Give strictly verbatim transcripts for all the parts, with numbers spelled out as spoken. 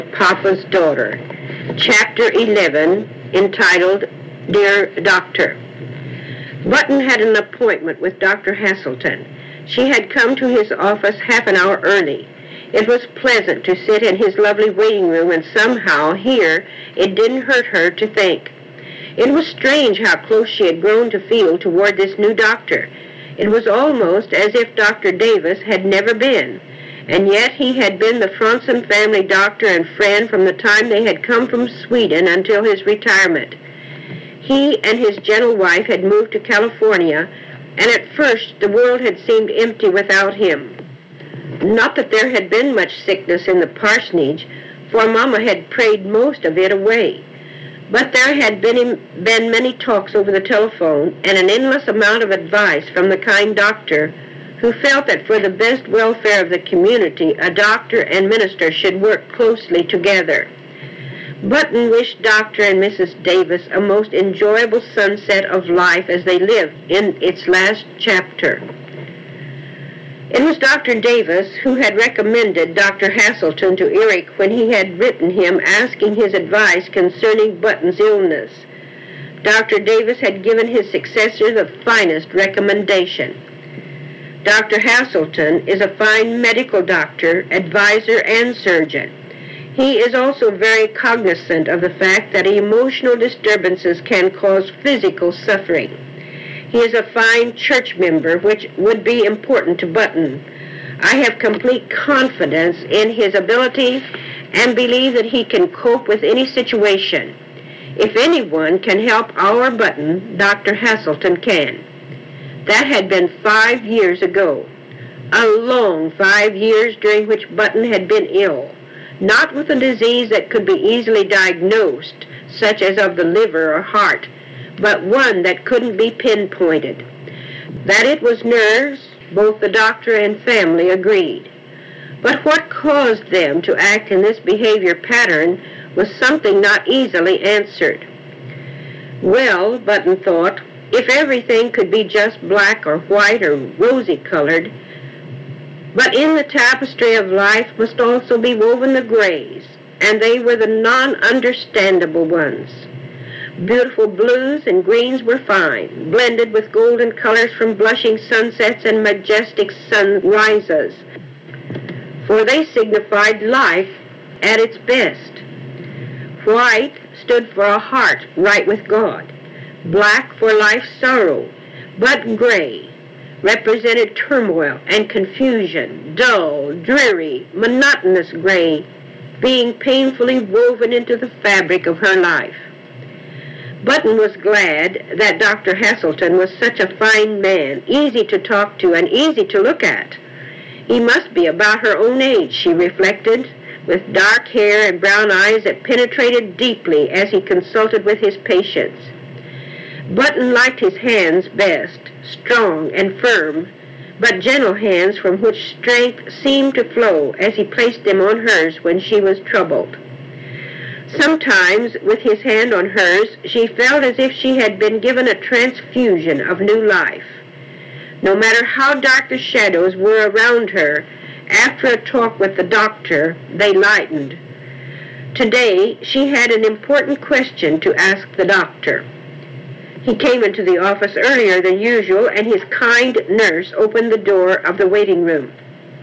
Papa's Daughter, Chapter eleven, entitled Dear Doctor. Button had an appointment with Doctor Haselton. She had come to his office half an hour early. It was pleasant to sit in his lovely waiting room, and somehow here it didn't hurt her to think. It was strange how close she had grown to feel toward this new doctor. It was almost as if Doctor Davis had never been, and yet he had been the Franson family doctor and friend from the time they had come from Sweden until his retirement. He and his gentle wife had moved to California, and at first the world had seemed empty without him. Not that there had been much sickness in the parsonage, for Mama had prayed most of it away. But there had been, been many talks over the telephone and an endless amount of advice from the kind doctor who felt that for the best welfare of the community, a doctor and minister should work closely together. Button wished Doctor and Missus Davis a most enjoyable sunset of life as they lived in its last chapter. It was Doctor Davis who had recommended Doctor Haselton to Eric when he had written him asking his advice concerning Button's illness. Doctor Davis had given his successor the finest recommendation. Doctor Haselton is a fine medical doctor, advisor, and surgeon. He is also very cognizant of the fact that emotional disturbances can cause physical suffering. He is a fine church member, which would be important to Button. I have complete confidence in his abilities and believe that he can cope with any situation. If anyone can help our Button, Doctor Haselton can. That had been five years ago, a long five years during which Button had been ill, not with a disease that could be easily diagnosed, such as of the liver or heart, but one that couldn't be pinpointed. That it was nerves, both the doctor and family agreed. But what caused them to act in this behavior pattern was something not easily answered. Well, Button thought, if everything could be just black or white or rosy-colored, but in the tapestry of life must also be woven the grays, and they were the non-understandable ones. Beautiful blues and greens were fine, blended with golden colors from blushing sunsets and majestic sunrises, for they signified life at its best. White stood for a heart right with God, black for life's sorrow, but gray represented turmoil and confusion, dull, dreary, monotonous gray, being painfully woven into the fabric of her life. Button was glad that Doctor Haselton was such a fine man, easy to talk to and easy to look at. He must be about her own age, she reflected, with dark hair and brown eyes that penetrated deeply as he consulted with his patients. Button liked his hands best, strong and firm, but gentle hands from which strength seemed to flow as he placed them on hers when she was troubled. Sometimes, with his hand on hers, she felt as if she had been given a transfusion of new life. No matter how dark the shadows were around her, after a talk with the doctor, they lightened. Today, she had an important question to ask the doctor. He came into the office earlier than usual, and his kind nurse opened the door of the waiting room.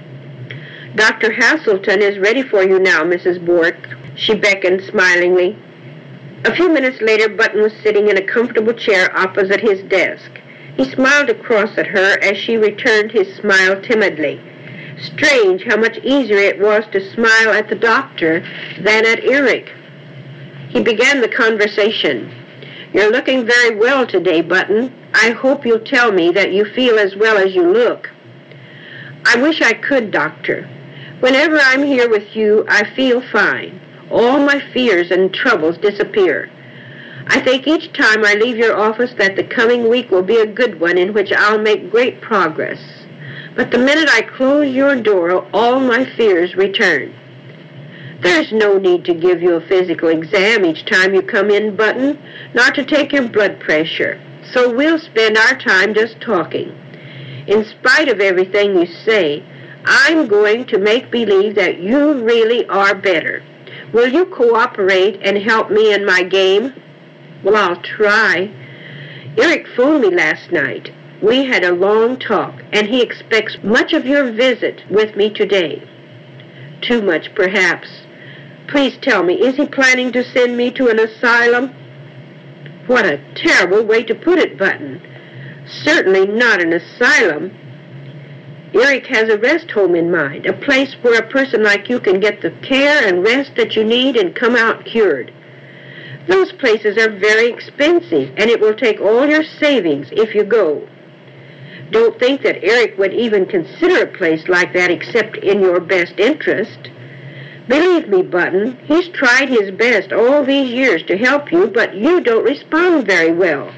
Doctor Haselton is ready for you now, Missus Bork, she beckoned smilingly. A few minutes later, Button was sitting in a comfortable chair opposite his desk. He smiled across at her as she returned his smile timidly. Strange how much easier it was to smile at the doctor than at Eric. He began the conversation. You're looking very well today, Button. I hope you'll tell me that you feel as well as you look. I wish I could, Doctor. Whenever I'm here with you, I feel fine. All my fears and troubles disappear. I think each time I leave your office that the coming week will be a good one in which I'll make great progress. But the minute I close your door, all my fears return. There's no need to give you a physical exam each time you come in, Button, nor to take your blood pressure. So we'll spend our time just talking. In spite of everything you say, I'm going to make believe that you really are better. Will you cooperate and help me in my game? Well, I'll try. Eric phoned me last night. We had a long talk, and he expects much of your visit with me today. Too much, perhaps. Please tell me, is he planning to send me to an asylum? What a terrible way to put it, Button. Certainly not an asylum. Eric has a rest home in mind, a place where a person like you can get the care and rest that you need and come out cured. Those places are very expensive, and it will take all your savings if you go. Don't think that Eric would even consider a place like that except in your best interest. Believe me, Button, he's tried his best all these years to help you, but you don't respond very well.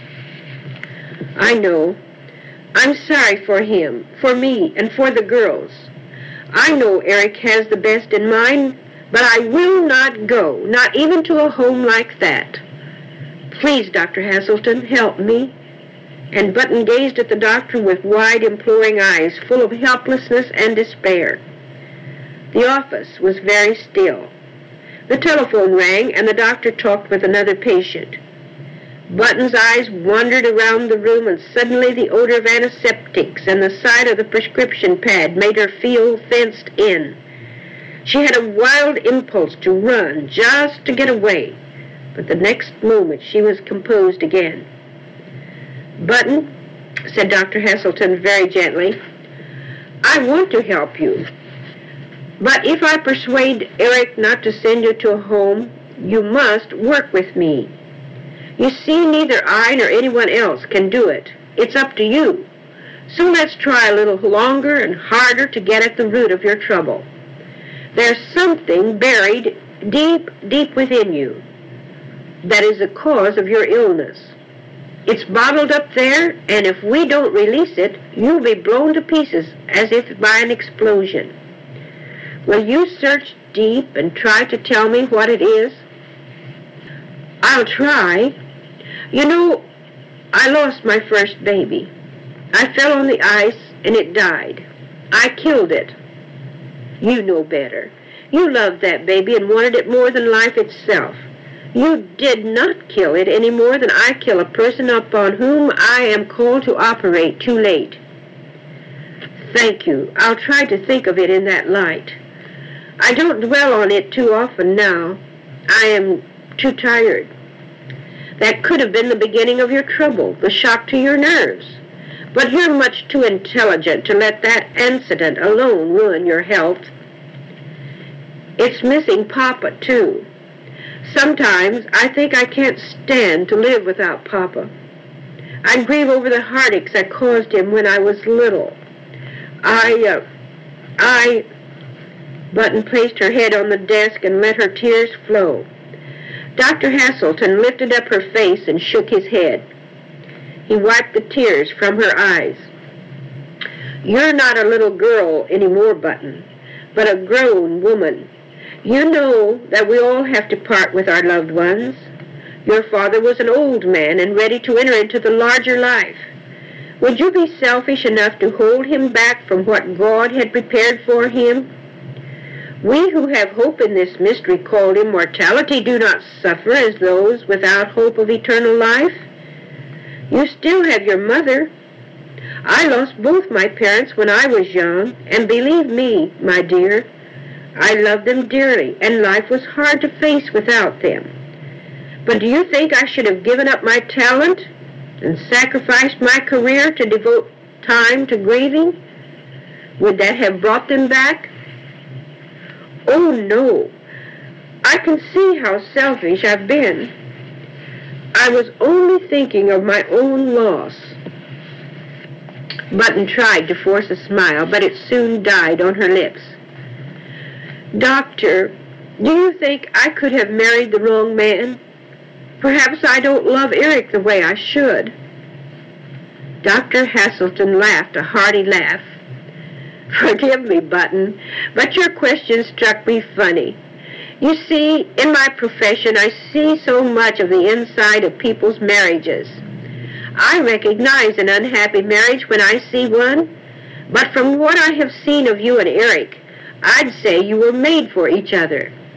I know. I'm sorry for him, for me, and for the girls. I know Eric has the best in mind, but I will not go, not even to a home like that. Please, Doctor Haselton, help me. And Button gazed at the doctor with wide, imploring eyes, full of helplessness and despair. The office was very still. The telephone rang, and the doctor talked with another patient. Button's eyes wandered around the room, and suddenly the odor of antiseptics and the sight of the prescription pad made her feel fenced in. She had a wild impulse to run, just to get away, but the next moment she was composed again. Button, said Doctor Haselton very gently, I want to help you. But if I persuade Eric not to send you to a home, you must work with me. You see, neither I nor anyone else can do it. It's up to you. So let's try a little longer and harder to get at the root of your trouble. There's something buried deep, deep within you that is the cause of your illness. It's bottled up there, and if we don't release it, you'll be blown to pieces as if by an explosion. Will you search deep and try to tell me what it is? I'll try. You know, I lost my first baby. I fell on the ice, and it died. I killed it. You know better. You loved that baby and wanted it more than life itself. You did not kill it any more than I kill a person upon whom I am called to operate too late. Thank you. I'll try to think of it in that light. I don't dwell on it too often now. I am too tired. That could have been the beginning of your trouble, the shock to your nerves. But you're much too intelligent to let that incident alone ruin your health. It's missing Papa, too. Sometimes I think I can't stand to live without Papa. I grieve over the heartaches I caused him when I was little. I, uh, I... Button placed her head on the desk and let her tears flow. Doctor Haselton lifted up her face and shook his head. He wiped the tears from her eyes. You're not a little girl anymore, Button, but a grown woman. You know that we all have to part with our loved ones. Your father was an old man and ready to enter into the larger life. Would you be selfish enough to hold him back from what God had prepared for him? We who have hope in this mystery called immortality do not suffer as those without hope of eternal life. You still have your mother. I lost both my parents when I was young, and believe me, my dear, I loved them dearly, and life was hard to face without them. But do you think I should have given up my talent and sacrificed my career to devote time to grieving? Would that have brought them back? Oh, no. I can see how selfish I've been. I was only thinking of my own loss. Button tried to force a smile, but it soon died on her lips. Doctor, do you think I could have married the wrong man? Perhaps I don't love Eric the way I should. Doctor Haselton laughed a hearty laugh. Forgive me, Button, but your question struck me funny. You see, in my profession, I see so much of the inside of people's marriages. I recognize an unhappy marriage when I see one, but from what I have seen of you and Eric, I'd say you were made for each other.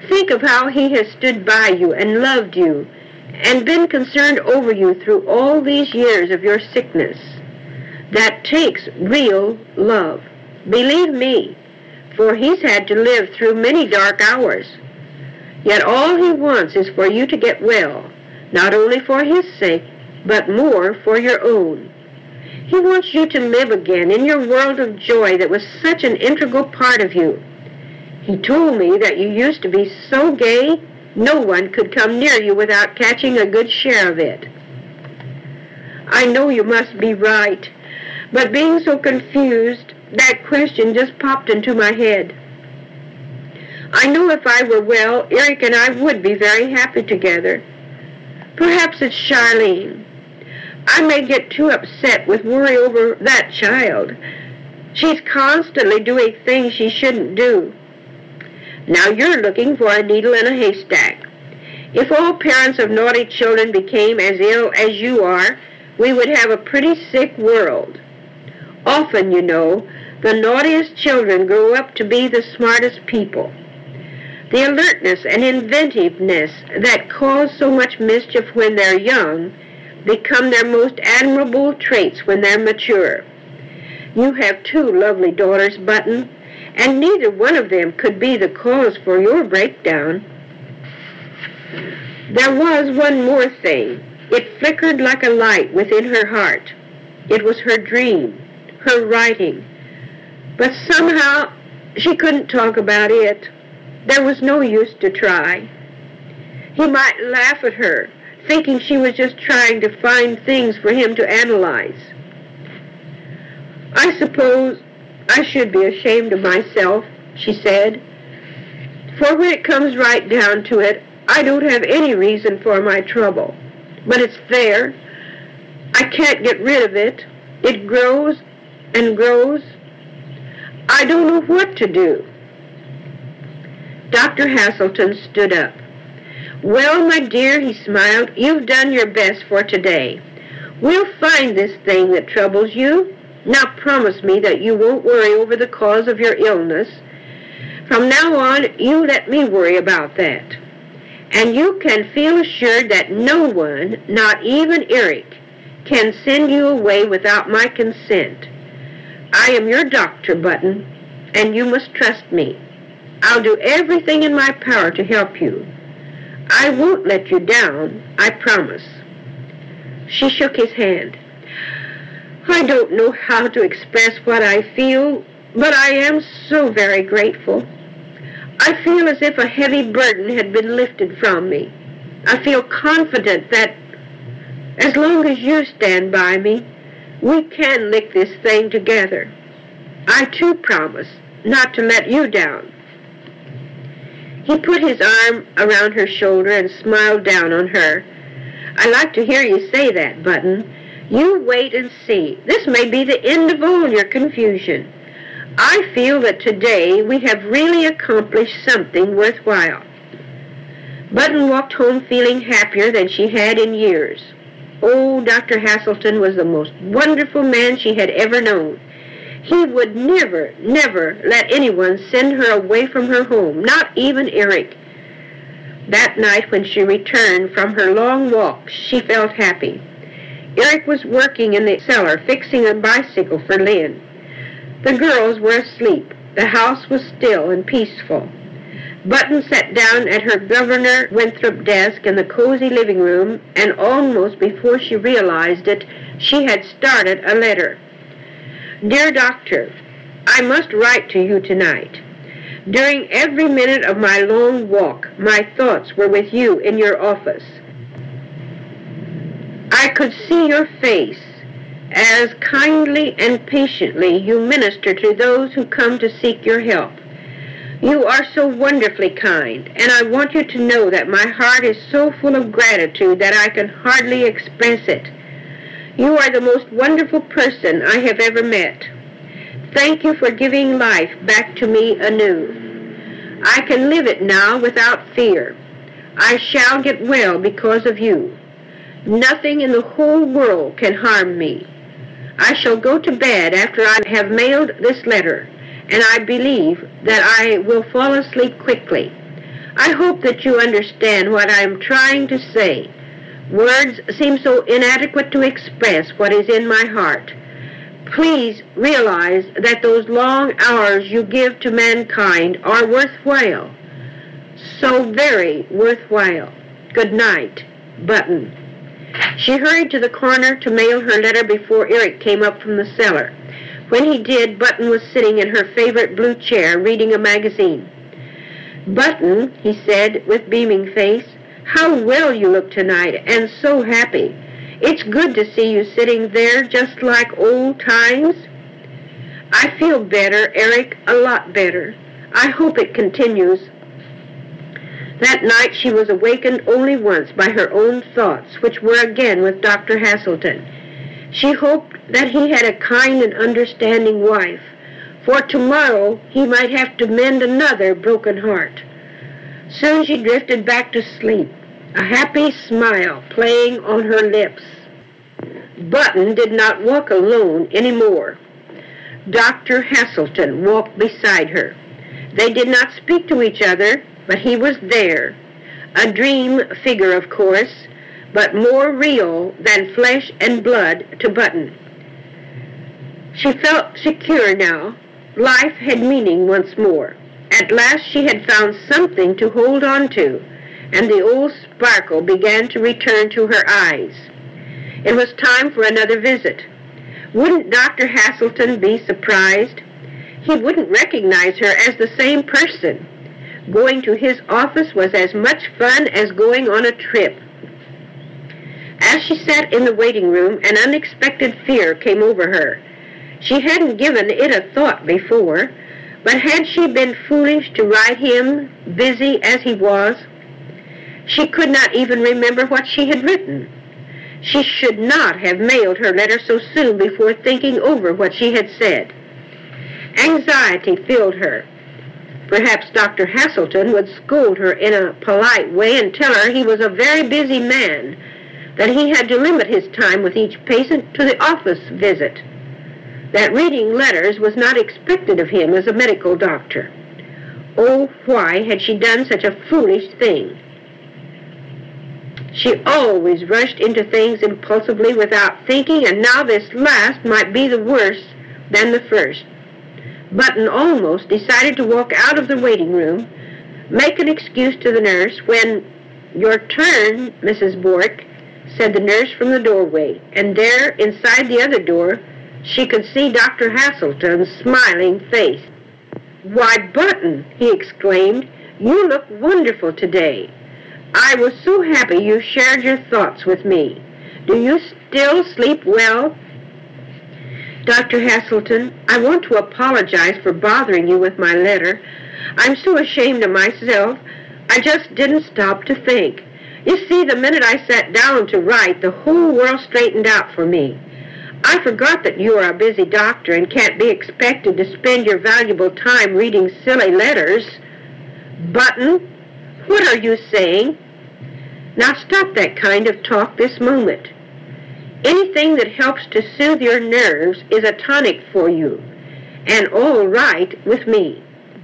Think of how he has stood by you and loved you and been concerned over you through all these years of your sickness. That takes real love. Believe me, for he's had to live through many dark hours. Yet all he wants is for you to get well, not only for his sake, but more for your own. He wants you to live again in your world of joy that was such an integral part of you. He told me that you used to be so gay, no one could come near you without catching a good share of it. I know you must be right, but being so confused, that question just popped into my head. I know if I were well, Eric and I would be very happy together. Perhaps it's Charlene. I may get too upset with worry over that child. She's constantly doing things she shouldn't do. Now you're looking for a needle in a haystack. If all parents of naughty children became as ill as you are, we would have a pretty sick world. Often, you know, the naughtiest children grow up to be the smartest people. The alertness and inventiveness that cause so much mischief when they're young become their most admirable traits when they're mature. You have two lovely daughters, Button, and neither one of them could be the cause for your breakdown. There was one more thing. It flickered like a light within her heart. It was her dream, her writing. But somehow she couldn't talk about it. There was no use to try. He might laugh at her, thinking she was just trying to find things for him to analyze. I suppose I should be ashamed of myself, she said, for when it comes right down to it, I don't have any reason for my trouble. But it's there. I can't get rid of it. It grows and grows. I don't know what to do. Doctor Haselton stood up. Well, my dear, he smiled, you've done your best for today. We'll find this thing that troubles you. Now promise me that you won't worry over the cause of your illness. From now on, you let me worry about that. And you can feel assured that no one, not even Eric, can send you away without my consent. I am your doctor, Button, and you must trust me. I'll do everything in my power to help you. I won't let you down, I promise. She shook his hand. I don't know how to express what I feel, but I am so very grateful. I feel as if a heavy burden had been lifted from me. I feel confident that as long as you stand by me, we can lick this thing together. I too promise not to let you down. He put his arm around her shoulder and smiled down on her. I like to hear you say that, Button. You wait and see. This may be the end of all your confusion. I feel that today we have really accomplished something worthwhile. Button walked home feeling happier than she had in years. Oh, Doctor Haselton was the most wonderful man she had ever known. He would never, never let anyone send her away from her home, not even Eric. That night when she returned from her long walk, she felt happy. Eric was working in the cellar fixing a bicycle for Lynn. The girls were asleep. The house was still and peaceful. Button sat down at her Governor Winthrop desk in the cozy living room, and almost before she realized it, she had started a letter. Dear Doctor, I must write to you tonight. During every minute of my long walk, my thoughts were with you in your office. I could see your face as kindly and patiently you minister to those who come to seek your help. You are so wonderfully kind, and I want you to know that my heart is so full of gratitude that I can hardly express it. You are the most wonderful person I have ever met. Thank you for giving life back to me anew. I can live it now without fear. I shall get well because of you. Nothing in the whole world can harm me. I shall go to bed after I have mailed this letter, and I believe that I will fall asleep quickly. I hope that you understand what I am trying to say. Words seem so inadequate to express what is in my heart. Please realize that those long hours you give to mankind are worthwhile. So very worthwhile. Good night, Button. She hurried to the corner to mail her letter before Eric came up from the cellar. When he did, Button was sitting in her favorite blue chair reading a magazine. "Button," he said with beaming face, "how well you look tonight, and so happy. It's good to see you sitting there just like old times." "I feel better, Eric, a lot better. I hope it continues." That night she was awakened only once by her own thoughts, which were again with Doctor Haselton. She hoped that he had a kind and understanding wife, for tomorrow he might have to mend another broken heart. Soon she drifted back to sleep, a happy smile playing on her lips. Button did not walk alone anymore. Doctor Haselton walked beside her. They did not speak to each other, but he was there, a dream figure, of course, but more real than flesh and blood to Button. She felt secure now. Life had meaning once more. At last she had found something to hold on to, and the old sparkle began to return to her eyes. It was time for another visit. Wouldn't Doctor Haselton be surprised? He wouldn't recognize her as the same person. Going to his office was as much fun as going on a trip. As she sat in the waiting room, an unexpected fear came over her. She hadn't given it a thought before, but had she been foolish to write him, busy as he was? She could not even remember what she had written. She should not have mailed her letter so soon before thinking over what she had said. Anxiety filled her. Perhaps Doctor Haselton would scold her in a polite way and tell her he was a very busy man, that he had to limit his time with each patient to the office visit, that reading letters was not expected of him as a medical doctor. Oh, why had she done such a foolish thing? She always rushed into things impulsively without thinking, and now this last might be the worse than the first. Button almost decided to walk out of the waiting room, make an excuse to the nurse, when, "Your turn, Missus Bork," said the nurse from the doorway, and there, inside the other door, she could see Doctor Haselton's smiling face. "Why, Button," he exclaimed, "you look wonderful today. I was so happy you shared your thoughts with me. Do you still sleep well?" "Doctor Haselton, I want to apologize for bothering you with my letter. I'm so ashamed of myself. I just didn't stop to think. You see, the minute I sat down to write, the whole world straightened out for me. I forgot that you are a busy doctor and can't be expected to spend your valuable time reading silly letters." "Button, what are you saying?" "Now stop that kind of talk this moment. Anything that helps to soothe your nerves is a tonic for you, and all right with me.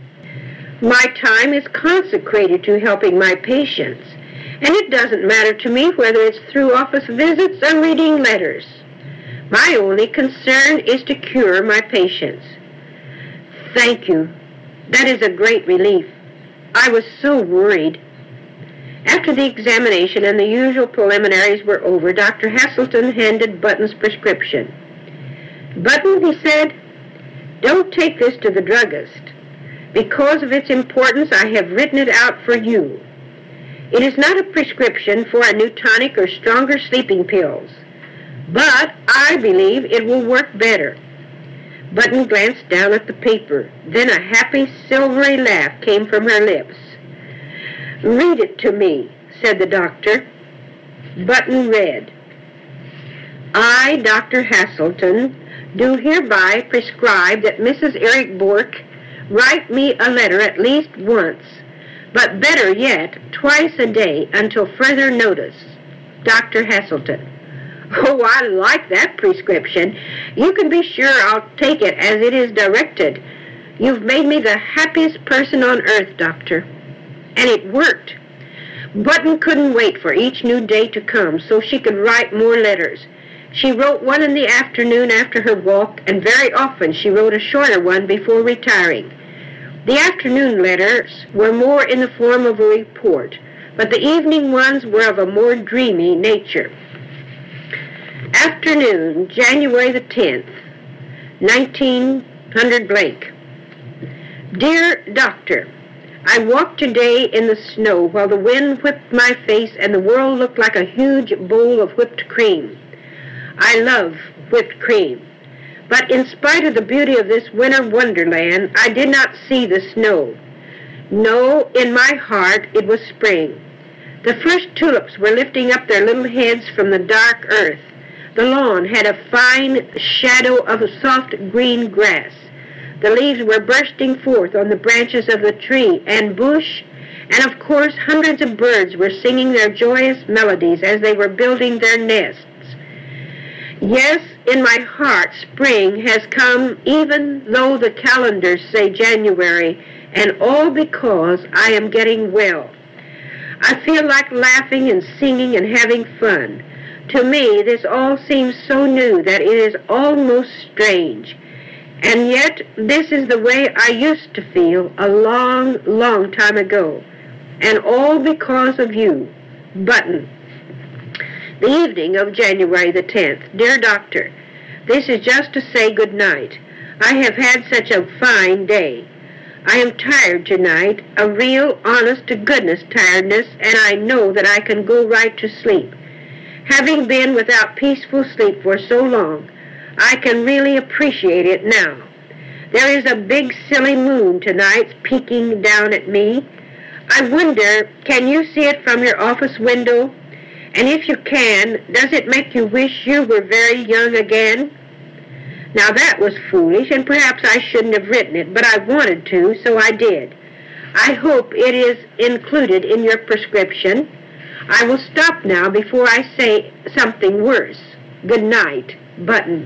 My time is consecrated to helping my patients, and it doesn't matter to me whether it's through office visits or reading letters. My only concern is to cure my patients." "Thank you. That is a great relief. I was so worried." After the examination and the usual preliminaries were over, Doctor Haselton handed Button's prescription. "Button," he said, "don't take this to the druggist. Because of its importance, I have written it out for you. It is not a prescription for a new tonic or stronger sleeping pills, but I believe it will work better." Button glanced down at the paper. Then a happy, silvery laugh came from her lips. "Read it to me," said the doctor. Button read, "I, Doctor Haselton, do hereby prescribe that Missus Eric Bork write me a letter at least once, but better yet, twice a day until further notice. Doctor Haselton." "Oh, I like that prescription. You can be sure I'll take it as it is directed. You've made me the happiest person on earth, Doctor." and it worked. Button couldn't wait for each new day to come so she could write more letters. She wrote one in the afternoon after her walk, and very often she wrote a shorter one before retiring. The afternoon letters were more in the form of a report, but the evening ones were of a more dreamy nature. Afternoon, January the tenth, nineteen hundred blank. Dear Doctor, I walked today in the snow while the wind whipped my face and the world looked like a huge bowl of whipped cream. I love whipped cream. But in spite of the beauty of this winter wonderland, I did not see the snow. No, in my heart it was spring. The first tulips were lifting up their little heads from the dark earth. The lawn had a fine shadow of soft green grass. The leaves were bursting forth on the branches of the tree and bush, and of course hundreds of birds were singing their joyous melodies as they were building their nests. Yes, in my heart spring has come even though the calendars say January, and all because I am getting well. I feel like laughing and singing and having fun. To me, this all seems so new that it is almost strange. And yet, this is the way I used to feel a long, long time ago. And all because of you, Button. The evening of January the tenth. Dear Doctor, this is just to say good night. I have had such a fine day. I am tired tonight, a real honest-to-goodness tiredness, and I know that I can go right to sleep. Having been without peaceful sleep for so long, I can really appreciate it now. There is a big silly moon tonight peeking down at me. I wonder, can you see it from your office window? And if you can, does it make you wish you were very young again? Now that was foolish, and perhaps I shouldn't have written it, but I wanted to, so I did. I hope it is included in your prescription. I will stop now before I say something worse. Good night, Button.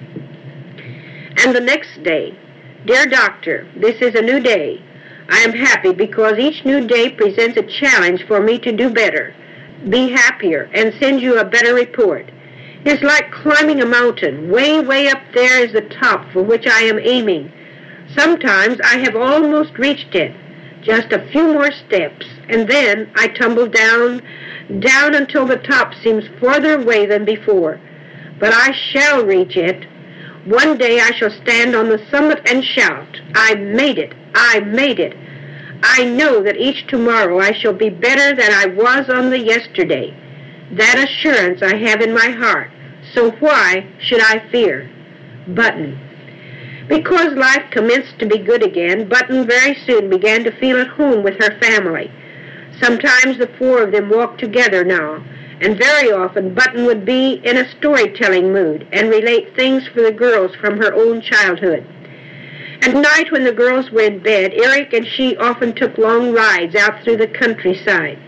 And the next day, Dear Doctor, this is a new day. I am happy because each new day presents a challenge for me to do better, be happier, and send you a better report. It's like climbing a mountain. Way, way up there is the top for which I am aiming. Sometimes I have almost reached it. Just a few more steps, and then I tumble down, down until the top seems farther away than before. But I shall reach it. One day I shall stand on the summit and shout, I made it, I made it. I know that each tomorrow I shall be better than I was on the yesterday. That assurance I have in my heart. So why should I fear? Button. Because life commenced to be good again, Button very soon began to feel at home with her family. Sometimes the four of them walked together now, and very often Button would be in a storytelling mood and relate things for the girls from her own childhood. At night when the girls were in bed, Eric and she often took long rides out through the countryside.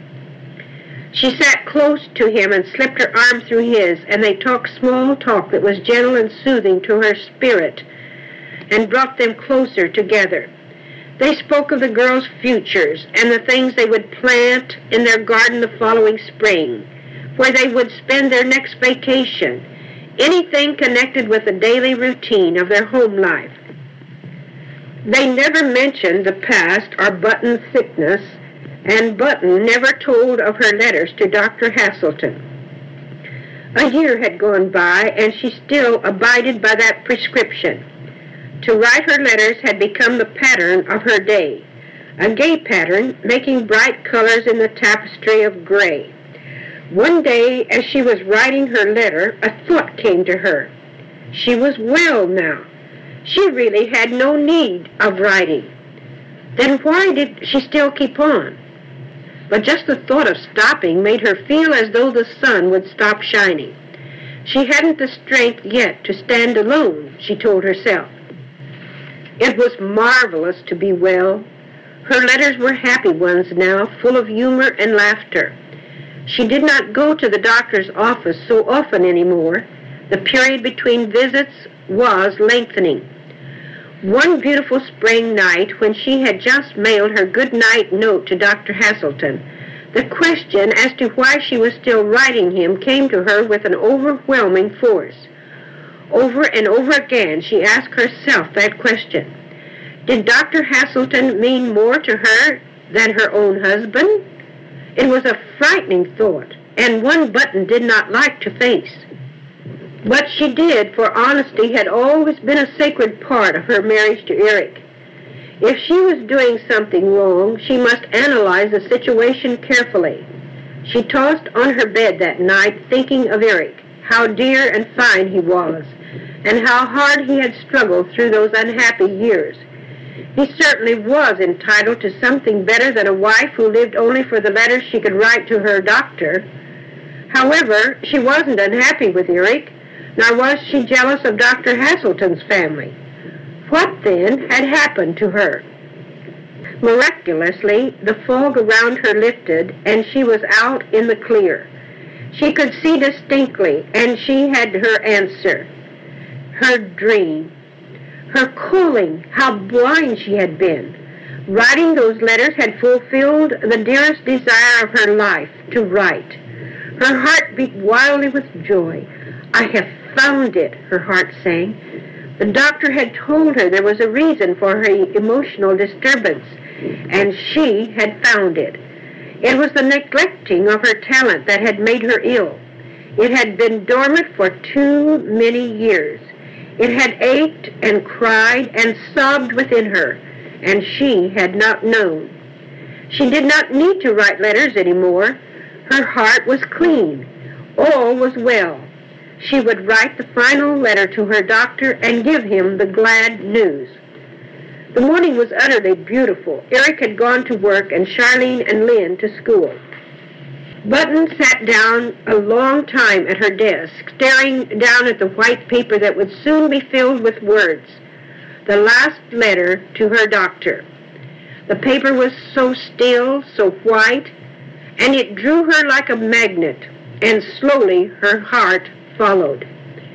She sat close to him and slipped her arm through his, and they talked small talk that was gentle and soothing to her spirit and brought them closer together. They spoke of the girls' futures and the things they would plant in their garden the following spring, where they would spend their next vacation, anything connected with the daily routine of their home life. They never mentioned the past or Button's sickness, and Button never told of her letters to Doctor Haselton. A year had gone by, and she still abided by that prescription. To write her letters had become the pattern of her day, a gay pattern, making bright colors in the tapestry of gray. One day, as she was writing her letter, a thought came to her. She was well now. She really had no need of writing. Then why did she still keep on? But just the thought of stopping made her feel as though the sun would stop shining. She hadn't the strength yet to stand alone, she told herself. It was marvelous to be well. Her letters were happy ones now, full of humor and laughter. She did not go to the doctor's office so often anymore. The period between visits was lengthening. One beautiful spring night, when she had just mailed her good-night note to Doctor Haselton, the question as to why she was still writing him came to her with an overwhelming force. Over and over again she asked herself that question. Did Doctor Haselton mean more to her than her own husband? It was a frightening thought, and one Button did not like to face. But she did, for honesty had always been a sacred part of her marriage to Eric. If she was doing something wrong, she must analyze the situation carefully. She tossed on her bed that night thinking of Eric, how dear and fine he was, and how hard he had struggled through those unhappy years. He certainly was entitled to something better than a wife who lived only for the letters she could write to her doctor. However, she wasn't unhappy with Eric, nor was she jealous of Doctor Haselton's family. What, then, had happened to her? Miraculously, the fog around her lifted, and she was out in the clear. She could see distinctly, and she had her answer. Her dream. Her calling, how blind she had been. Writing those letters had fulfilled the dearest desire of her life, to write. Her heart beat wildly with joy. I have found it, her heart sang. The doctor had told her there was a reason for her emotional disturbance, and she had found it. It was the neglecting of her talent that had made her ill. It had been dormant for too many years. It had ached and cried and sobbed within her, and she had not known. She did not need to write letters anymore. Her heart was clean. All was well. She would write the final letter to her doctor and give him the glad news. The morning was utterly beautiful. Eric had gone to work and Charlene and Lynn to school. Button sat down a long time at her desk, staring down at the white paper that would soon be filled with words. The last letter to her doctor. The paper was so still, so white, and it drew her like a magnet, and slowly her heart followed.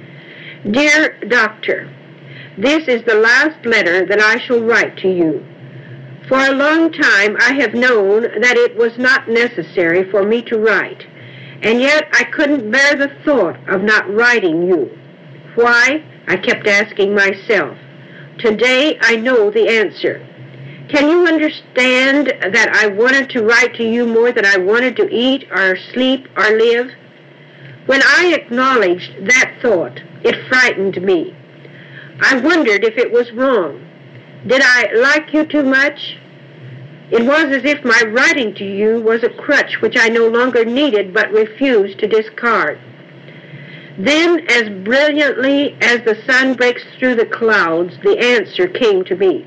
Dear Doctor, this is the last letter that I shall write to you. For a long time I have known that it was not necessary for me to write, and yet I couldn't bear the thought of not writing you. Why? I kept asking myself. Today I know the answer. Can you understand that I wanted to write to you more than I wanted to eat or sleep or live? When I acknowledged that thought, it frightened me. I wondered if it was wrong. Did I like you too much? It was as if my writing to you was a crutch which I no longer needed but refused to discard. Then, as brilliantly as the sun breaks through the clouds, the answer came to me.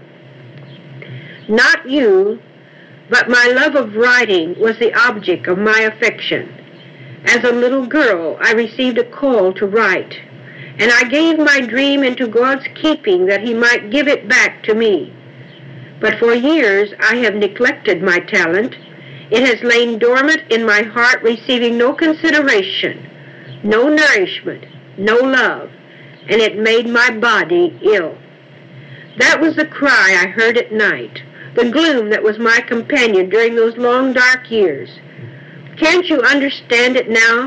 Not you, but my love of writing was the object of my affection. As a little girl, I received a call to write, and I gave my dream into God's keeping that he might give it back to me. But for years I have neglected my talent. It has lain dormant in my heart, receiving no consideration, no nourishment, no love, and it made my body ill. That was the cry I heard at night, the gloom that was my companion during those long dark years. Can't you understand it now?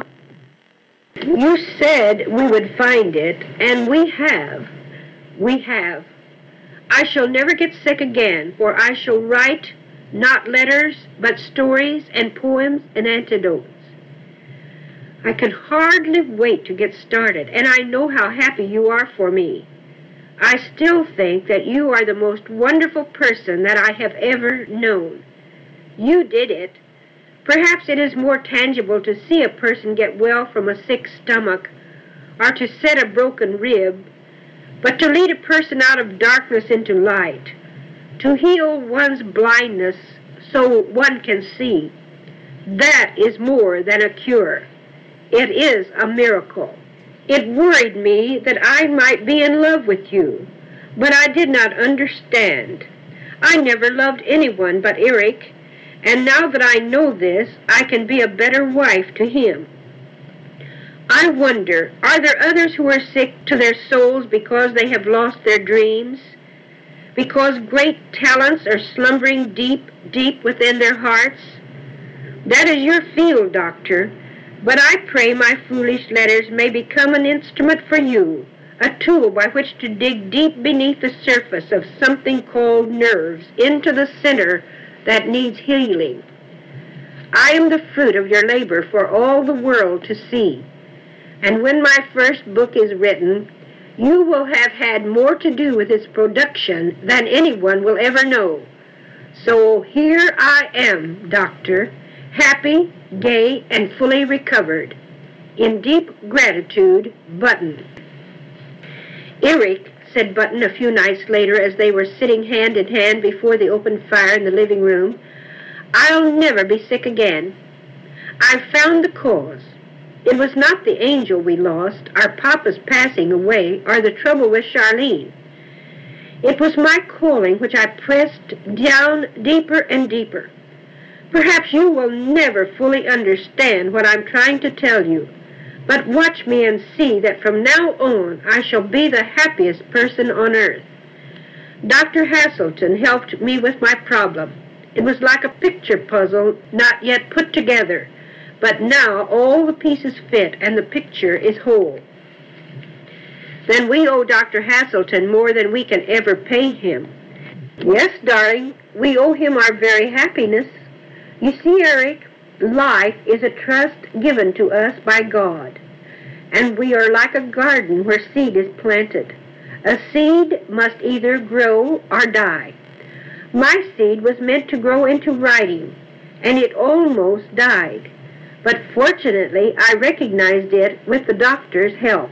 You said we would find it, and we have. We have. I shall never get sick again, for I shall write not letters, but stories and poems and anecdotes. I can hardly wait to get started, and I know how happy you are for me. I still think that you are the most wonderful person that I have ever known. You did it. Perhaps it is more tangible to see a person get well from a sick stomach, or to set a broken rib, but to lead a person out of darkness into light, to heal one's blindness so one can see, that is more than a cure. It is a miracle. It worried me that I might be in love with you, but I did not understand. I never loved anyone but Eric, and now that I know this, I can be a better wife to him. I wonder, are there others who are sick to their souls because they have lost their dreams? because great talents are slumbering deep, deep within their hearts? That is your field, Doctor, but I pray my foolish letters may become an instrument for you, a tool by which to dig deep beneath the surface of something called nerves into the center that needs healing. I am the fruit of your labor for all the world to see, and when my first book is written, you will have had more to do with its production than anyone will ever know. So here I am, Doctor, happy, gay, and fully recovered. In deep gratitude, Button. Eric, said Button a few nights later as they were sitting hand in hand before the open fire in the living room, I'll never be sick again. I've found the cause. It was not the angel we lost, our papa's passing away, or the trouble with Charlene. It was my calling which I pressed down deeper and deeper. Perhaps you will never fully understand what I'm trying to tell you, but watch me and see that from now on I shall be the happiest person on earth. Doctor Haselton helped me with my problem. It was like a picture puzzle not yet put together, but now all the pieces fit and the picture is whole. Then we owe Doctor Haselton more than we can ever pay him. Yes, darling, we owe him our very happiness. You see, Eric, life is a trust given to us by God, and we are like a garden where seed is planted. A seed must either grow or die. My seed was meant to grow into writing, and it almost died. But fortunately, I recognized it with the doctor's help.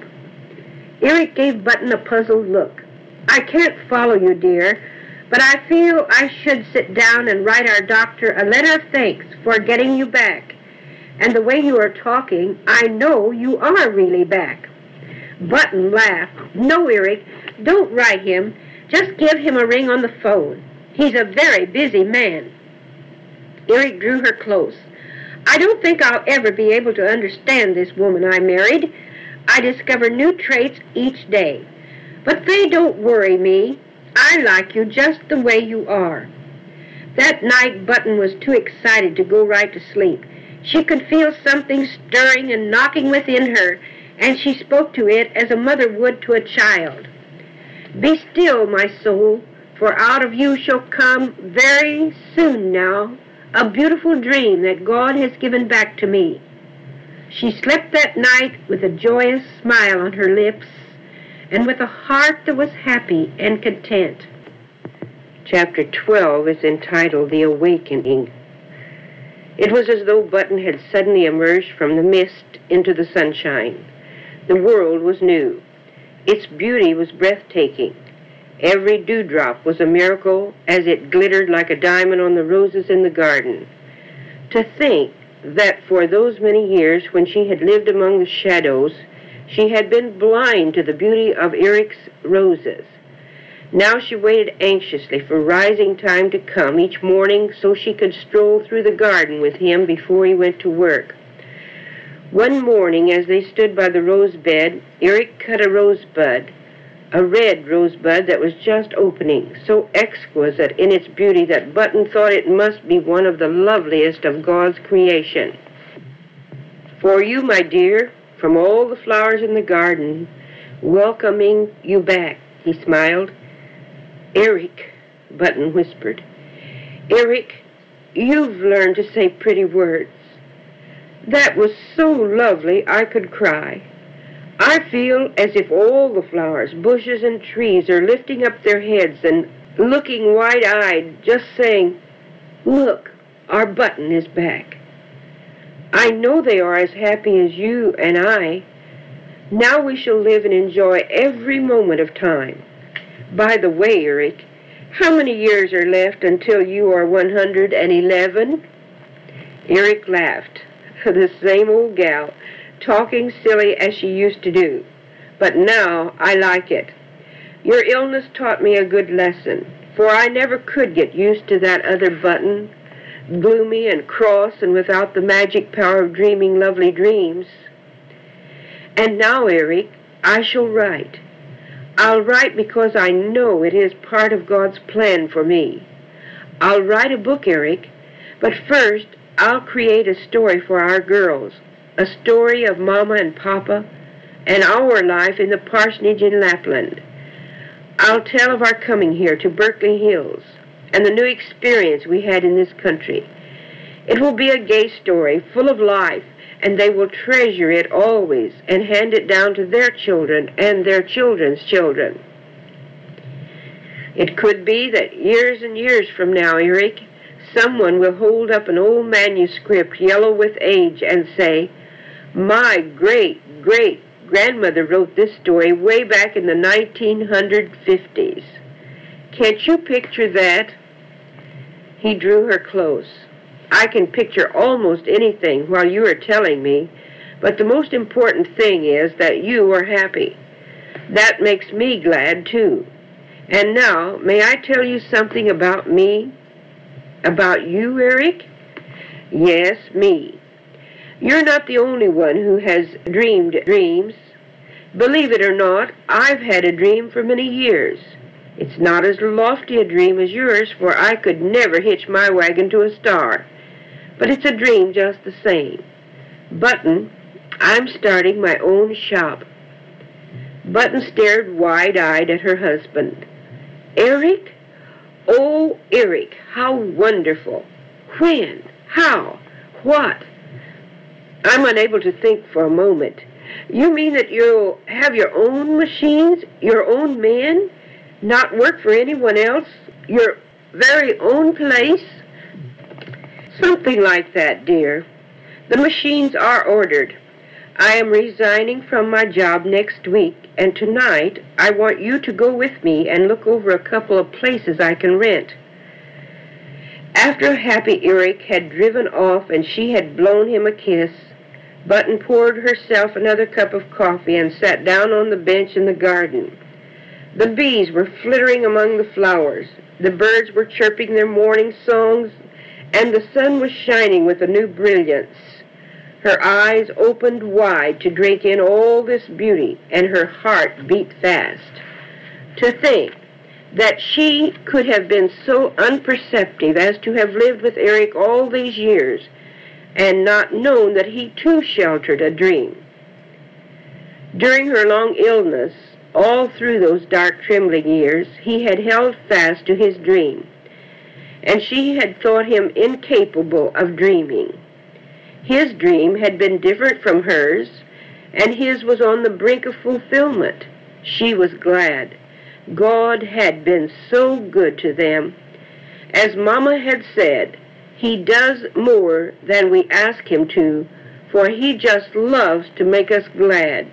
Eric gave Button a puzzled look. I can't follow you, dear, but I feel I should sit down and write our doctor a letter of thanks for getting you back. And the way you are talking, I know you are really back. Button laughed. No, Eric, don't write him. Just give him a ring on the phone. He's a very busy man. Eric drew her close. I don't think I'll ever be able to understand this woman I married. I discover new traits each day. But they don't worry me. I like you just the way you are. That night, Button was too excited to go right to sleep. She could feel something stirring and knocking within her, and she spoke to it as a mother would to a child. Be still, my soul, for out of you shall come very soon now a beautiful dream that God has given back to me. She slept that night with a joyous smile on her lips and with a heart that was happy and content. Chapter twelve is entitled The Awakening. It was as though Button had suddenly emerged from the mist into the sunshine. The world was new. Its beauty was breathtaking. Every dewdrop was a miracle as it glittered like a diamond on the roses in the garden. To think that for those many years when she had lived among the shadows, she had been blind to the beauty of Eric's roses. Now she waited anxiously for rising time to come each morning so she could stroll through the garden with him before he went to work. One morning, as they stood by the rose bed, Eric cut a rosebud, a red rosebud that was just opening, so exquisite in its beauty that Button thought it must be one of the loveliest of God's creation. For you, my dear, from all the flowers in the garden, welcoming you back, he smiled. Eric, Button whispered. Eric, you've learned to say pretty words. That was so lovely I could cry. I feel as if all the flowers, bushes, and trees are lifting up their heads and looking wide-eyed, just saying, look, our Button is back. I know they are as happy as you and I. Now we shall live and enjoy every moment of time. By the way, Eric, how many years are left until you are one hundred eleven? Eric laughed. The same old gal, talking silly as she used to do. But now I like it. Your illness taught me a good lesson, for I never could get used to that other Button, gloomy and cross and without the magic power of dreaming lovely dreams. And now, Eric, I shall write. I'll write because I know it is part of God's plan for me. I'll write a book, Eric, but first I'll create a story for our girls, a story of Mama and Papa and our life in the parsonage in Lapland. I'll tell of our coming here to Berkeley Hills and the new experience we had in this country. It will be a gay story full of life, and they will treasure it always and hand it down to their children and their children's children. It could be that years and years from now, Eric, someone will hold up an old manuscript yellow with age and say, "My great-great-grandmother wrote this story way back in the nineteen fifties. Can't you picture that?" He drew her close. "I can picture almost anything while you are telling me, but the most important thing is that you are happy. That makes me glad, too. And now, may I tell you something about me? About you, Eric?" "Yes, me. You're not the only one who has dreamed dreams. Believe it or not, I've had a dream for many years. It's not as lofty a dream as yours, for I could never hitch my wagon to a star. But it's a dream just the same. Button, I'm starting my own shop." Button stared wide-eyed at her husband. "Eric? Oh, Eric, how wonderful. When? How? What?" "I'm unable to think for a moment. You mean that you'll have your own machines, your own men, not work for anyone else, your very own place?" "Something like that, dear. The machines are ordered. I am resigning from my job next week, and tonight I want you to go with me and look over a couple of places I can rent." After happy Eric had driven off and she had blown him a kiss, Button poured herself another cup of coffee and sat down on the bench in the garden. The bees were flittering among the flowers, the birds were chirping their morning songs, and the sun was shining with a new brilliance. Her eyes opened wide to drink in all this beauty, and her heart beat fast. To think that she could have been so unperceptive as to have lived with Eric all these years and not known that he too sheltered a dream. During her long illness, all through those dark trembling years, he had held fast to his dream, and she had thought him incapable of dreaming. His dream had been different from hers, and his was on the brink of fulfillment. She was glad. God had been so good to them. As Mama had said, He does more than we ask Him to, for He just loves to make us glad.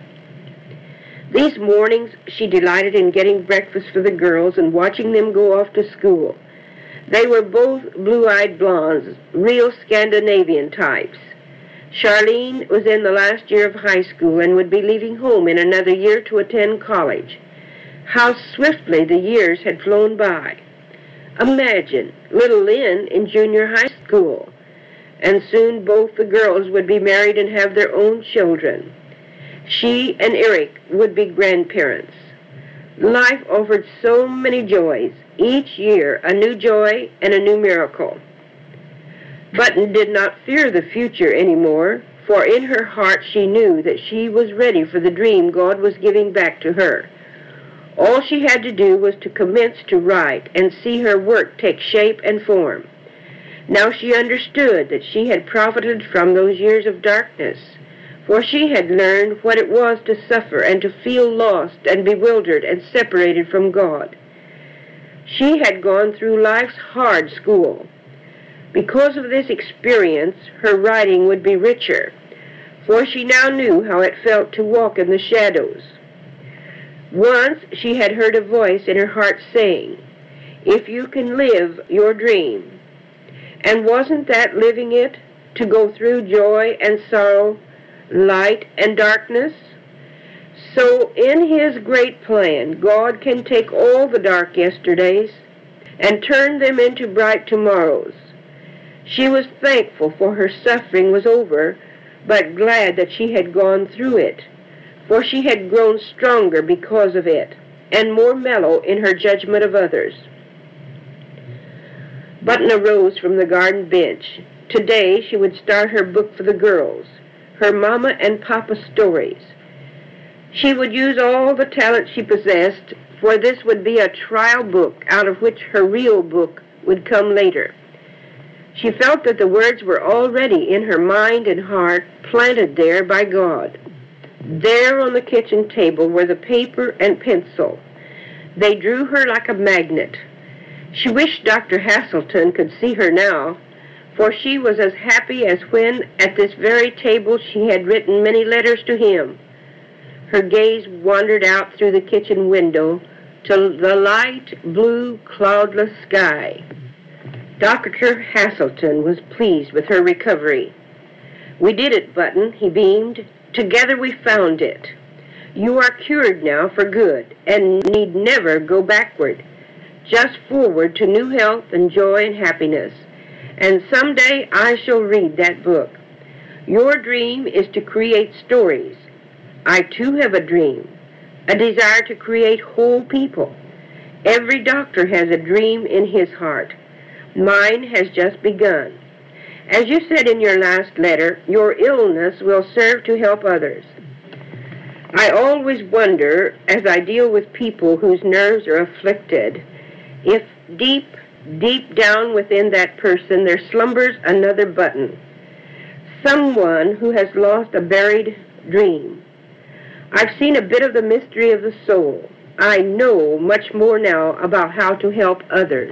These mornings she delighted in getting breakfast for the girls and watching them go off to school. They were both blue-eyed blondes, real Scandinavian types. Charlene was in the last year of high school and would be leaving home in another year to attend college. How swiftly the years had flown by. Imagine little Lynn in junior high school, and soon both the girls would be married and have their own children. She and Eric would be grandparents. Life offered so many joys, each year a new joy and a new miracle. Button did not fear the future anymore, for in her heart she knew that she was ready for the dream God was giving back to her. All she had to do was to commence to write and see her work take shape and form. Now she understood that she had profited from those years of darkness, for she had learned what it was to suffer and to feel lost and bewildered and separated from God. She had gone through life's hard school. Because of this experience, her writing would be richer, for she now knew how it felt to walk in the shadows. Once she had heard a voice in her heart saying, "If you can live your dream." And wasn't that living it, to go through joy and sorrow, light and darkness? So in His great plan, God can take all the dark yesterdays and turn them into bright tomorrows. She was thankful for her suffering was over, but glad that she had gone through it. for she had grown stronger because of it, and more mellow in her judgment of others. Button arose from the garden bench. Today she would start her book for the girls, her Mama and Papa stories. She would use all the talent she possessed, for this would be a trial book out of which her real book would come later. She felt that the words were already in her mind and heart, planted there by God. There on the kitchen table were the paper and pencil. They drew her like a magnet. She wished Doctor Haselton could see her now, for she was as happy as when at this very table she had written many letters to him. Her gaze wandered out through the kitchen window to the light blue cloudless sky. Doctor Haselton was pleased with her recovery. "We did it, Button," he beamed. "Together we found it. You are cured now for good, and need never go backward, just forward to new health and joy and happiness. And someday I shall read that book. Your dream is to create stories. I too have a dream, a desire to create whole people. Every doctor has a dream in his heart. Mine has just begun. As you said in your last letter, your illness will serve to help others. I always wonder, as I deal with people whose nerves are afflicted, if deep, deep down within that person there slumbers another Button, someone who has lost a buried dream. I've seen a bit of the mystery of the soul. I know much more now about how to help others."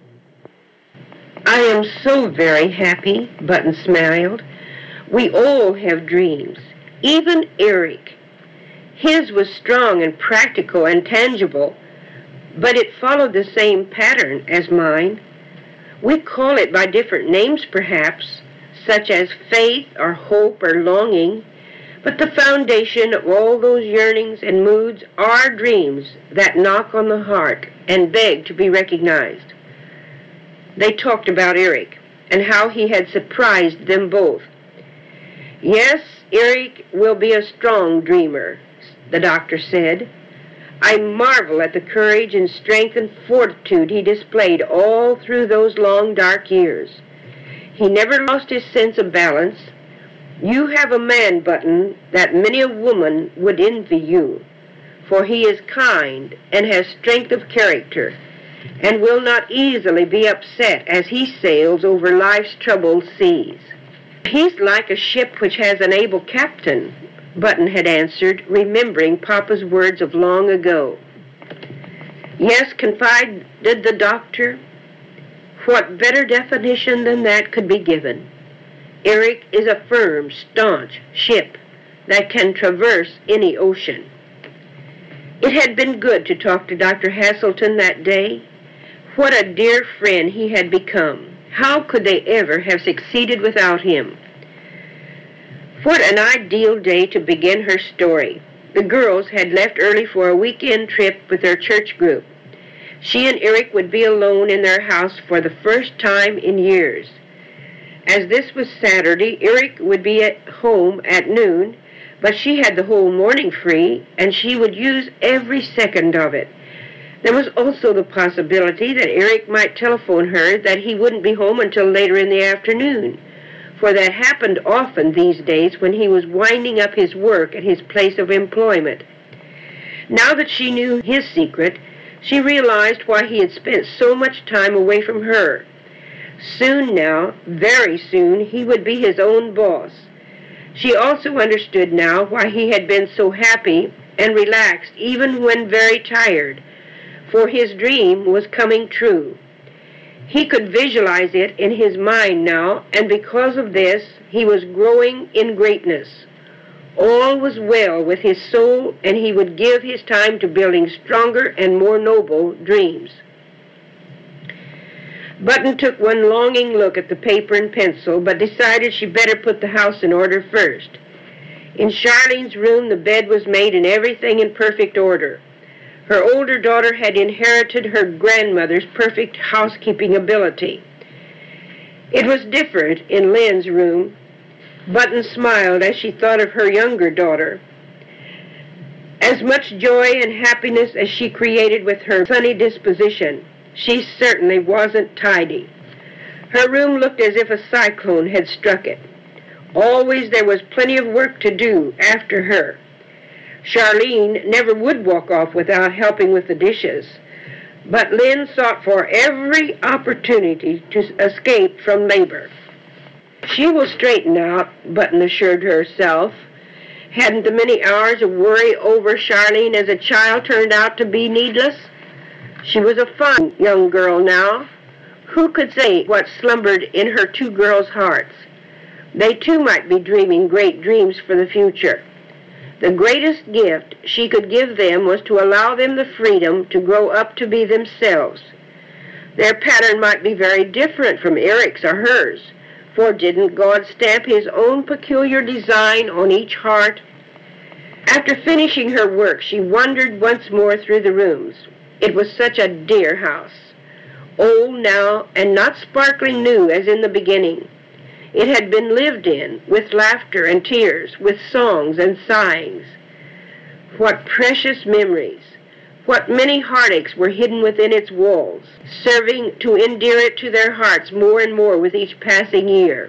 "I am so very happy," Button smiled. "We all have dreams, even Eric. His was strong and practical and tangible, but it followed the same pattern as mine. We call it by different names, perhaps, such as faith or hope or longing, but the foundation of all those yearnings and moods are dreams that knock on the heart and beg to be recognized." They talked about Eric and how he had surprised them both. "Yes, Eric will be a strong dreamer," the doctor said. "I marvel at the courage and strength and fortitude he displayed all through those long dark years. He never lost his sense of balance. You have a man, Button, that many a woman would envy you, for he is kind and has strength of character, and will not easily be upset as he sails over life's troubled seas." "He's like a ship which has an able captain," Button had answered, remembering Papa's words of long ago. "Yes," confided the doctor. "What better definition than that could be given? Eric is a firm, staunch ship that can traverse any ocean." It had been good to talk to Doctor Haselton that day. What a dear friend he had become. How could they ever have succeeded without him? What an ideal day to begin her story. The girls had left early for a weekend trip with their church group. She and Eric would be alone in their house for the first time in years. As this was Saturday, Eric would be at home at noon, but she had the whole morning free, and she would use every second of it. There was also the possibility that Eric might telephone her that he wouldn't be home until later in the afternoon, for that happened often these days when he was winding up his work at his place of employment. Now that she knew his secret, she realized why he had spent so much time away from her. Soon now, very soon, he would be his own boss. She also understood now why he had been so happy and relaxed even when very tired, for his dream was coming true. He could visualize it in his mind now, and because of this, he was growing in greatness. All was well with his soul, and he would give his time to building stronger and more noble dreams. Button took one longing look at the paper and pencil, but decided she better put the house in order first. In Charlene's room, the bed was made and everything in perfect order. Her older daughter had inherited her grandmother's perfect housekeeping ability. It was different in Lynn's room. Button smiled as she thought of her younger daughter. As much joy and happiness as she created with her sunny disposition, she certainly wasn't tidy. Her room looked as if a cyclone had struck it. Always there was plenty of work to do after her. Charlene never would walk off without helping with the dishes, but Lynn sought for every opportunity to escape from labor. She will straighten out, Button assured herself. Hadn't the many hours of worry over Charlene as a child turned out to be needless? She was a fine young girl now. Who could say what slumbered in her two girls' hearts? They too might be dreaming great dreams for the future. The greatest gift she could give them was to allow them the freedom to grow up to be themselves. Their pattern might be very different from Eric's or hers, for didn't God stamp his own peculiar design on each heart? After finishing her work, she wandered once more through the rooms. It was such a dear house, old now and not sparkling new as in the beginning. It had been lived in, with laughter and tears, with songs and sighings. What precious memories, what many heartaches were hidden within its walls, serving to endear it to their hearts more and more with each passing year.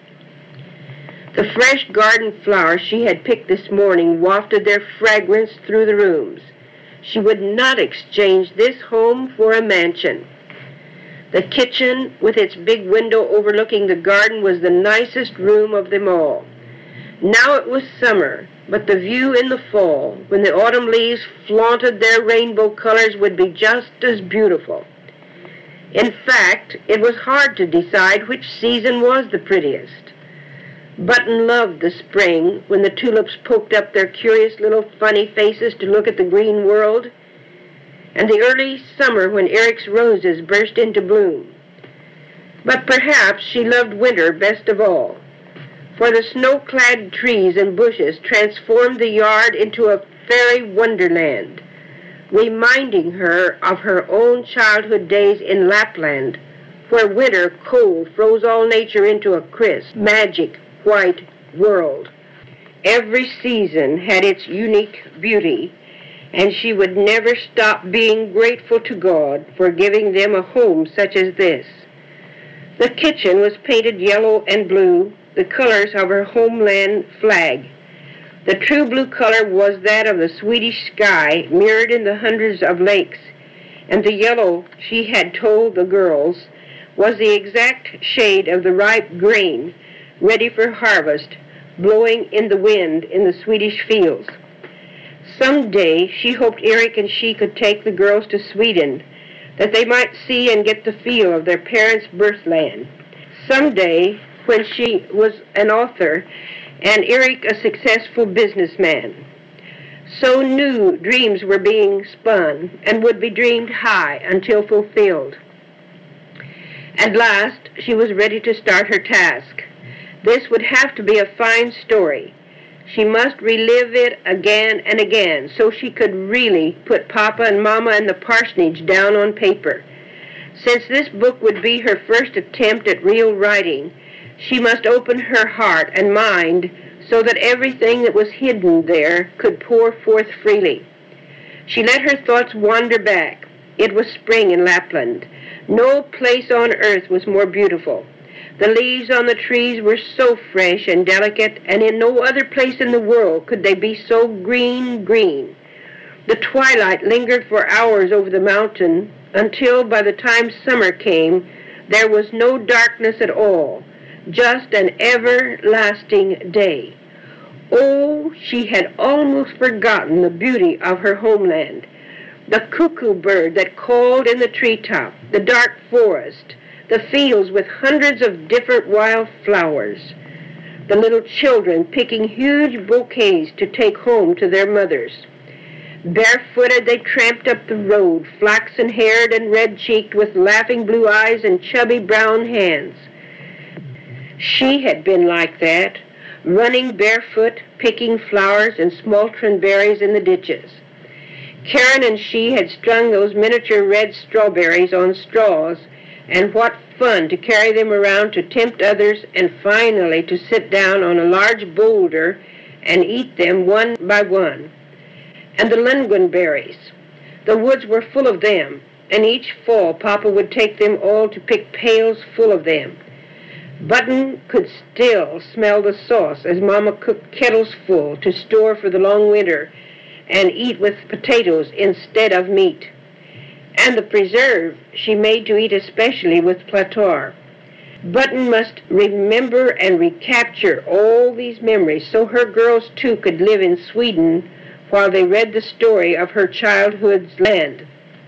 The fresh garden flowers she had picked this morning wafted their fragrance through the rooms. She would not exchange this home for a mansion. The kitchen, with its big window overlooking the garden, was the nicest room of them all. Now it was summer, but the view in the fall, when the autumn leaves flaunted their rainbow colors, would be just as beautiful. In fact, it was hard to decide which season was the prettiest. Button loved the spring, when the tulips poked up their curious little funny faces to look at the green world, and the early summer when Eric's roses burst into bloom. But perhaps she loved winter best of all, for the snow-clad trees and bushes transformed the yard into a fairy wonderland, reminding her of her own childhood days in Lapland, where winter cold froze all nature into a crisp, magic, white world. Every season had its unique beauty, and she would never stop being grateful to God for giving them a home such as this. The kitchen was painted yellow and blue, the colors of her homeland flag. The true blue color was that of the Swedish sky, mirrored in the hundreds of lakes, and the yellow, she had told the girls, was the exact shade of the ripe grain, ready for harvest, blowing in the wind in the Swedish fields. Someday she hoped Eric and she could take the girls to Sweden, that they might see and get the feel of their parents' birthland. Someday, when she was an author and Eric a successful businessman. So new dreams were being spun and would be dreamed high until fulfilled. At last, she was ready to start her task. This would have to be a fine story. She must relive it again and again so she could really put Papa and Mama and the parsonage down on paper. Since this book would be her first attempt at real writing, she must open her heart and mind so that everything that was hidden there could pour forth freely. She let her thoughts wander back. It was spring in Lapland. No place on earth was more beautiful. The leaves on the trees were so fresh and delicate, and in no other place in the world could they be so green, green. The twilight lingered for hours over the mountain until, by the time summer came, there was no darkness at all, just an everlasting day. Oh, she had almost forgotten the beauty of her homeland. The cuckoo bird that called in the treetop, the dark forest, the fields with hundreds of different wild flowers, the little children picking huge bouquets to take home to their mothers. Barefooted they tramped up the road, flaxen-haired and red-cheeked, with laughing blue eyes and chubby brown hands. She had been like that, running barefoot, picking flowers and smultron berries in the ditches. Karen and she had strung those miniature red strawberries on straws, and what fun to carry them around to tempt others, and finally to sit down on a large boulder and eat them one by one. and the lingonberries. The woods were full of them, and each fall Papa would take them all to pick pails full of them. Button could still smell the sauce as Mama cooked kettles full to store for the long winter and eat with potatoes instead of meat. And the preserve she made to eat especially with plator. Button must remember and recapture all these memories so her girls too could live in Sweden while they read the story of her childhood's land.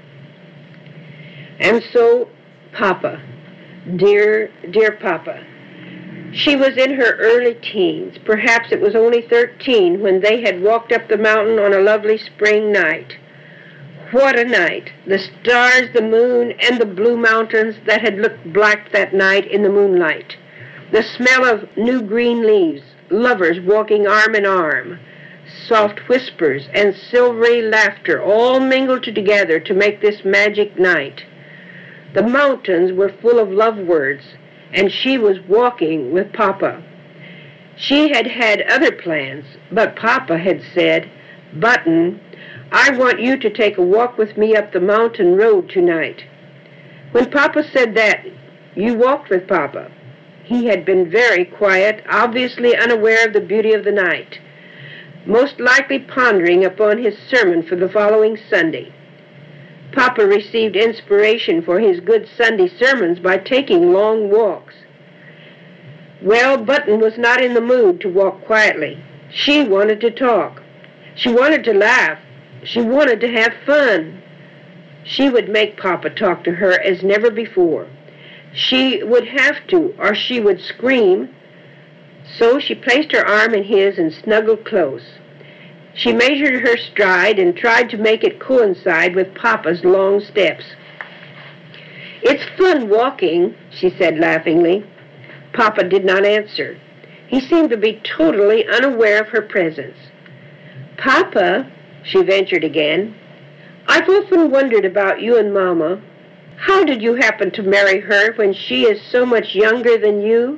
And so, Papa, dear, dear Papa. She was in her early teens. Perhaps it was only thirteen when they had walked up the mountain on a lovely spring night. What a night! The stars, the moon, and the blue mountains that had looked black that night in the moonlight. The smell of new green leaves, lovers walking arm in arm, soft whispers and silvery laughter all mingled together to make this magic night. The mountains were full of love words, and she was walking with Papa. She had had other plans, but Papa had said, "Button, I want you to take a walk with me up the mountain road tonight." When Papa said that, you walked with Papa. He had been very quiet, obviously unaware of the beauty of the night, most likely pondering upon his sermon for the following Sunday. Papa received inspiration for his good Sunday sermons by taking long walks. Well, Button was not in the mood to walk quietly. She wanted to talk. She wanted to laugh. She wanted to have fun. She would make Papa talk to her as never before. She would have to, or she would scream. So she placed her arm in his and snuggled close. She measured her stride and tried to make it coincide with Papa's long steps. "It's fun walking," she said laughingly. Papa did not answer. He seemed to be totally unaware of her presence. "Papa," she ventured again, "I've often wondered about you and Mama. How did you happen to marry her when she is so much younger than you?"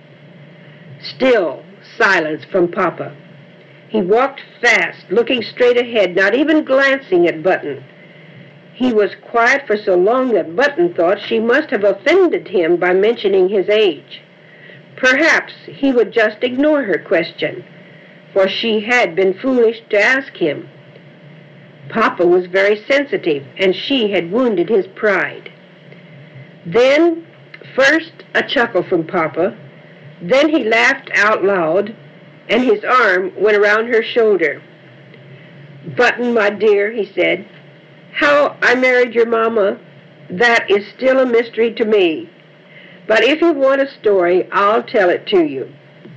Still silence from Papa. He walked fast, looking straight ahead, not even glancing at Button. He was quiet for so long that Button thought she must have offended him by mentioning his age. Perhaps he would just ignore her question, for she had been foolish to ask him. Papa was very sensitive, and she had wounded his pride. Then, first a chuckle from Papa, then he laughed out loud, and his arm went around her shoulder. "Button, my dear," he said, "how I married your Mama, that is still a mystery to me. But if you want a story, I'll tell it to you."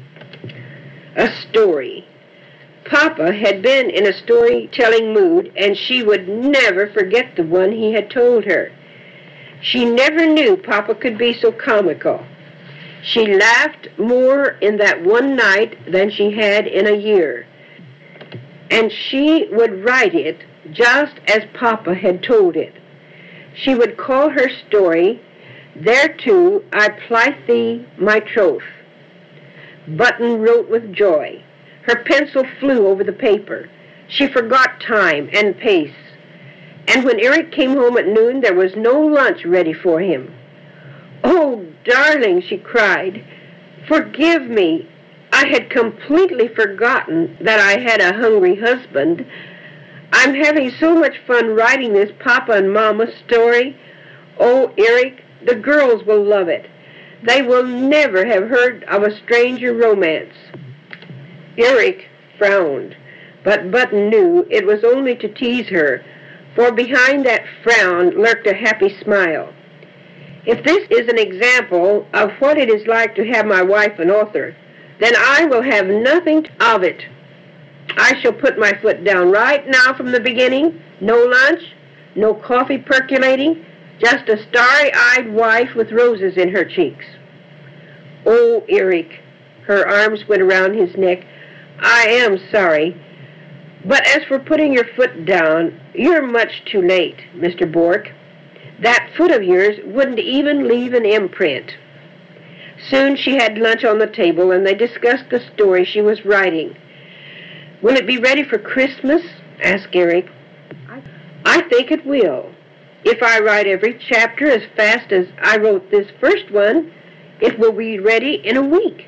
A story. Papa had been in a storytelling mood, and she would never forget the one he had told her. She never knew Papa could be so comical. She laughed more in that one night than she had in a year. And she would write it just as Papa had told it. She would call her story, "Thereto I plight thee my troth." Button wrote with joy. Her pencil flew over the paper. She forgot time and pace. And when Eric came home at noon, there was no lunch ready for him. "Oh, darling," she cried, "forgive me. I had completely forgotten that I had a hungry husband. I'm having so much fun writing this Papa and Mama story. Oh, Eric, the girls will love it. They will never have heard of a stranger romance." Eric frowned, but Button knew it was only to tease her, for behind that frown lurked a happy smile. "If this is an example of what it is like to have my wife an author, then I will have nothing of it. I shall put my foot down right now from the beginning. No lunch, no coffee percolating, just a starry-eyed wife with roses in her cheeks." "Oh, Eric," her arms went around his neck, "I am sorry. But as for putting your foot down, you're much too late, Mister Bork. That foot of yours wouldn't even leave an imprint." Soon she had lunch on the table, and they discussed the story she was writing. "Will it be ready for Christmas?" asked Eric. I think it will. If I write every chapter as fast as I wrote this first one, it will be ready in a week.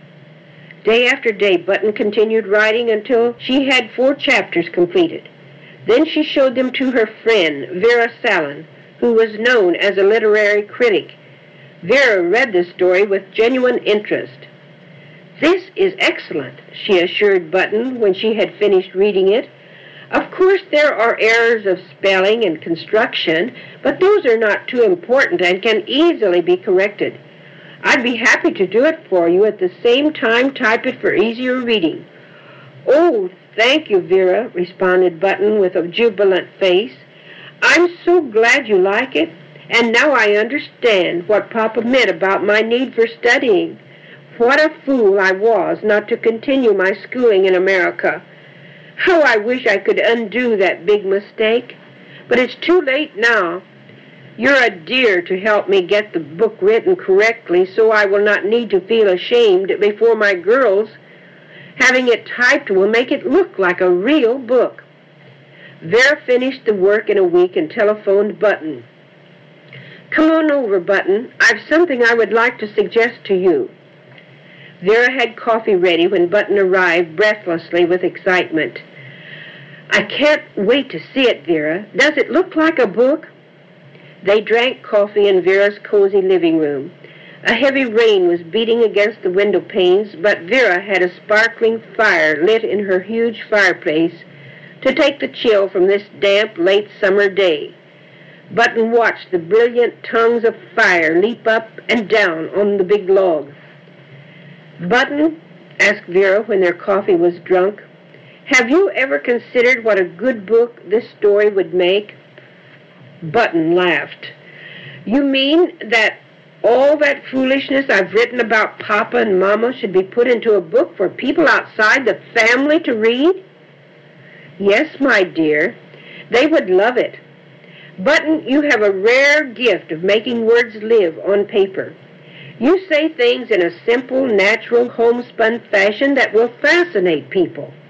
Day after day, Button continued writing until she had four chapters completed. Then she showed them to her friend, Vera Salen, who was known as a literary critic. Vera read the story with genuine interest. "This is excellent," she assured Button when she had finished reading it. "Of course there are errors of spelling and construction, but those are not too important and can easily be corrected. I'd be happy to do it for you, at the same time type it for easier reading." "Oh, thank you, Vera," responded Button with a jubilant face. "I'm so glad you like it, and now I understand what Papa meant about my need for studying. What a fool I was not to continue my schooling in America. How I wish I could undo that big mistake. But it's too late now. You're a dear to help me get the book written correctly so I will not need to feel ashamed before my girls. Having it typed will make it look like a real book." Vera finished the work in a week and telephoned Button. "Come on over, Button. I've something I would like to suggest to you." Vera had coffee ready when Button arrived breathlessly with excitement. "I can't wait to see it, Vera. Does it look like a book?" They drank coffee in Vera's cozy living room. A heavy rain was beating against the window panes, but Vera had a sparkling fire lit in her huge fireplace to take the chill from this damp late summer day. Button watched the brilliant tongues of fire leap up and down on the big log. "Button," asked Vera when their coffee was drunk, "have you ever considered what a good book this story would make?" Button laughed. "You mean that all that foolishness I've written about Papa and Mama should be put into a book for people outside the family to read?" "Yes, my dear. They would love it. Button, you have a rare gift of making words live on paper. You say things in a simple, natural, homespun fashion that will fascinate people.